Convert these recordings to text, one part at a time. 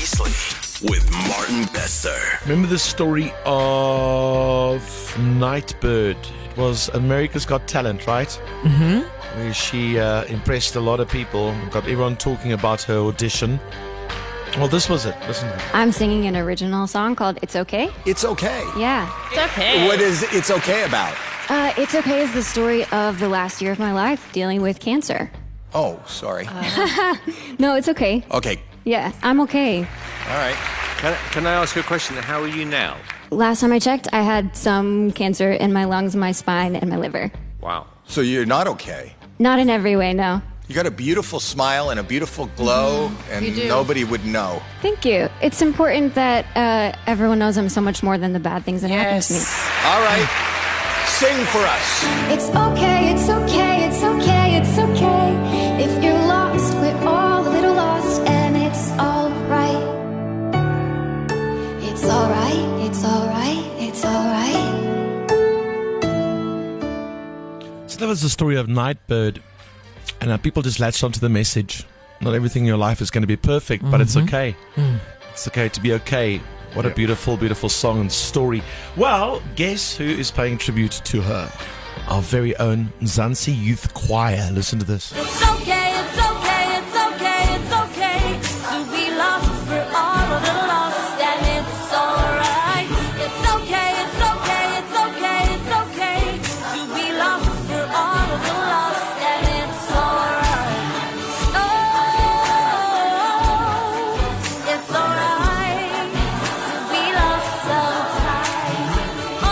Beasley with Martin Bester. Remember the story of Nightbird? It was America's Got Talent, right? Mm-hmm. Where she impressed a lot of people, got everyone talking about her audition. Well, this was it. Listen to it. I'm singing an original song called It's Okay. It's okay. Yeah. It's okay. What is It's Okay about? It's Okay is the story of the last year of my life dealing with cancer. Oh, sorry. No, it's okay. Okay. Yeah, I'm okay. All right. Can I ask you a question? How are you now? Last time I checked, I had some cancer in my lungs, my spine, and my liver. Wow. So you're not okay. Not in every way, no. You got a beautiful smile and a beautiful glow, and You do. nobody would know. Thank you. It's important that everyone knows I'm so much more than the bad things that happen to me. All right. Sing for us. It's okay, it's okay, it's okay, it's okay. If you're lost, we're all a little lost, and it's alright. It's alright, it's alright, it's alright. So that was the story of Nightbird. And people just latched onto the message. Not everything in your life is going to be perfect, but it's okay. It's okay to be okay. What a beautiful, beautiful song and story. Well, guess who is paying tribute to her? Our very own Mzansi Youth Choir. Listen to this. It's okay, it's okay, it's okay, it's okay to be lost, we're all a little lost, and it's alright. It's okay, it's okay, it's okay, it's okay to be lost, we're all a little lost, and it's alright. Oh, it's alright to be lost sometimes. Oh,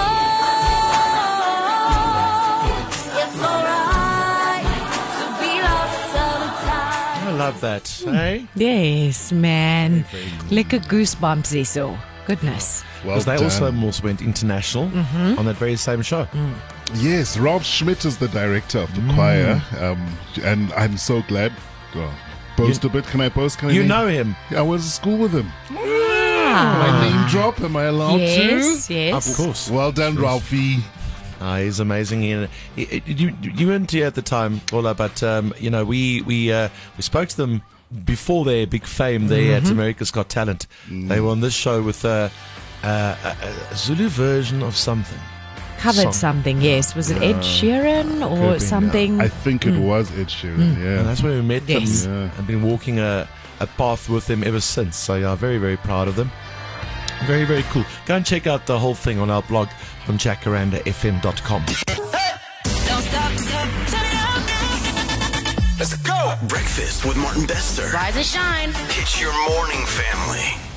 it's alright to be lost sometimes. I love that. Hey? Yes, man. Lekker goosebumps hierso. Goodness. Because they also almost went international on that very same show. Yes, Ralph Schmidt is the director of the choir, and I'm so glad. Oh, boast a bit. Can I boast? Can I You name- know him. Yeah, I went to school with him. My name drop. Am I allowed Yes, to? yes. Of course. Well done, Ralphie. He's amazing. You weren't here at the time, Ola, but we spoke to them before their big fame there at America's Got Talent. They were on this show with a Zulu version of something. Covered Song. something, yes. Was it Ed Sheeran Could or be, something? I think it was Ed Sheeran. And Yeah. that's where we met Yes. them and been walking a path with them ever since. So yeah, very, very proud of them. Very, very cool. Go and check out the whole thing on our blog on jacarandafm.com. Don't stop, turn it up. Let's go. Breakfast with Martin Bester. Rise and shine. It's your morning family.